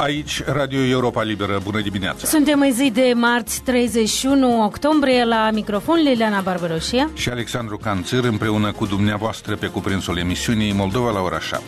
Aici, Radio Europa Liberă. Bună dimineața! Suntem în zi de marți 31 octombrie, la microfon Liliana Barbaroșia și Alexandru Canțir, împreună cu dumneavoastră pe cuprinsul emisiunii Moldova la ora 7.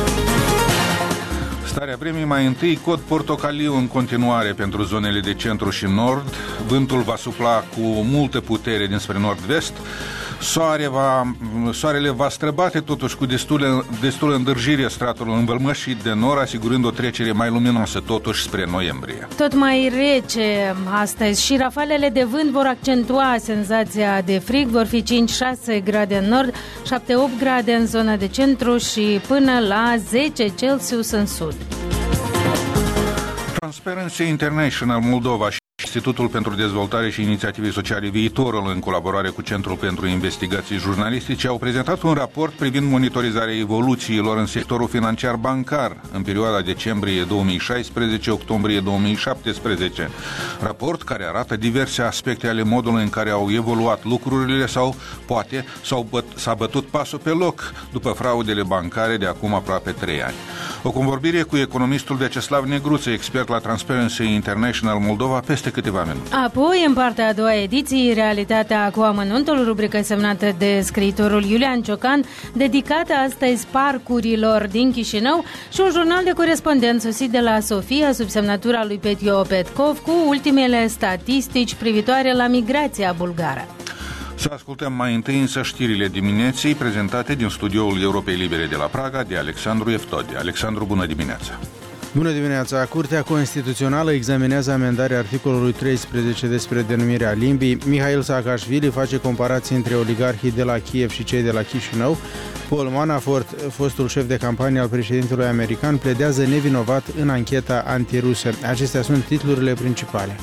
Starea vremii, mai întâi, cod portocaliu în continuare pentru zonele de centru și nord. Vântul va sufla cu multă putere dinspre nord-vest. Soarele va străbate totuși cu destulă îndârjire stratul învălmășit de nord, asigurând o trecere mai luminoasă totuși spre noiembrie. Tot mai rece astăzi și rafalele de vânt vor accentua senzația de frig. Vor fi 5-6 grade în nord, 7-8 grade în zona de centru și până la 10 Celsius în sud. Transparency International Moldova și Institutul pentru Dezvoltare și Inițiative Sociale Viitorul, în colaborare cu Centrul pentru Investigații Jurnalistice, au prezentat un raport privind monitorizarea evoluțiilor în sectorul financiar bancar în perioada decembrie 2016-octombrie 2017. Raport care arată diverse aspecte ale modului în care au evoluat lucrurile sau poate s-a bătut pasul pe loc după fraudele bancare de acum aproape 3 ani. O convorbire cu economistul Vyacheslav Negruță, expert la Transparency International Moldova, peste câteva minute. Apoi, în partea a doua ediției, Realitatea cu amănuntul, rubrică semnată de scriitorul Iulian Ciocan, dedicată astăzi parcurilor din Chișinău, și un jurnal de corespondent sosit de la Sofia, sub semnătura lui Petio Petkov, cu ultimele statistici privitoare la migrația bulgară. Să ascultăm mai întâi însă știrile dimineții prezentate din studioul Europei Libere de la Praga de Alexandru Eftodi. Alexandru, bună dimineața! Bună dimineața! Curtea Constituțională examinează amendarea articolului 13 despre denumirea limbii. Mihail Saakashvili face comparații între oligarhii de la Kiev și cei de la Chișinău. Paul Manafort, fostul șef de campanie al președintelui american, pledează nevinovat în ancheta antirusă. Acestea sunt titlurile principale.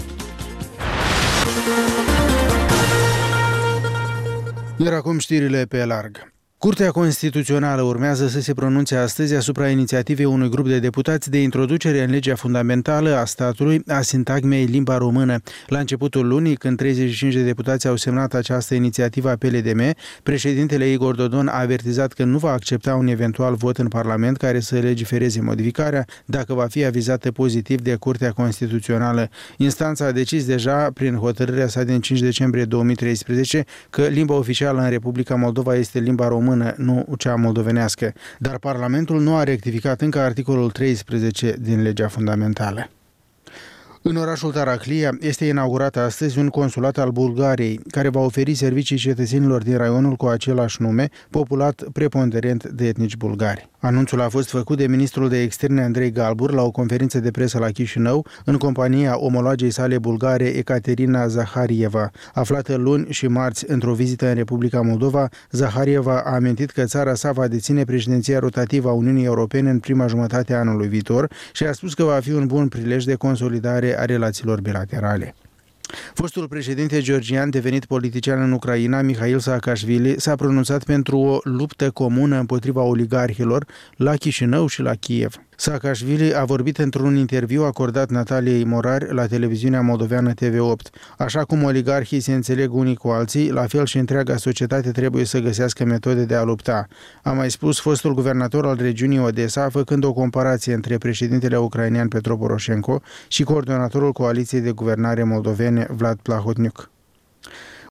Iar acum știrile pe larg. Curtea Constituțională urmează să se pronunțe astăzi asupra inițiativei unui grup de deputați de introducere în legea fundamentală a statului a sintagmei limba română. La începutul lunii, când 35 de deputați au semnat această inițiativă a PLDM, președintele Igor Dodon a avertizat că nu va accepta un eventual vot în Parlament care să legifereze modificarea dacă va fi avizată pozitiv de Curtea Constituțională. Instanța a decis deja, prin hotărârea sa din 5 decembrie 2013, că limba oficială în Republica Moldova este limba română, nu cea moldovenească, dar Parlamentul nu a rectificat încă articolul 13 din legea fundamentală. În orașul Taraclia este inaugurat astăzi un consulat al Bulgariei, care va oferi servicii cetățenilor din raionul cu același nume, populat preponderent de etnici bulgari. Anunțul a fost făcut de ministrul de externe Andrei Galbur la o conferință de presă la Chișinău, în compania omologei sale bulgare Ekaterina Zaharieva. Aflată luni și marți într-o vizită în Republica Moldova, Zaharieva a amintit că țara sa va deține președinția rotativă a Uniunii Europene în prima jumătate a anului viitor și a spus că va fi un bun prilej de consolidare a relațiilor bilaterale. Fostul președinte georgian, devenit politician în Ucraina, Mihail Saakashvili, s-a pronunțat pentru o luptă comună împotriva oligarhilor la Chișinău și la Kiev. Saakashvili a vorbit într-un interviu acordat Nataliei Morar la televiziunea moldoveană TV8. Așa cum oligarhii se înțeleg unii cu alții, la fel și întreaga societate trebuie să găsească metode de a lupta, a mai spus fostul guvernator al regiunii Odessa, făcând o comparație între președintele ucrainean Petro Poroșenko și coordonatorul coaliției de guvernare moldovene Vlad Plahotniuc.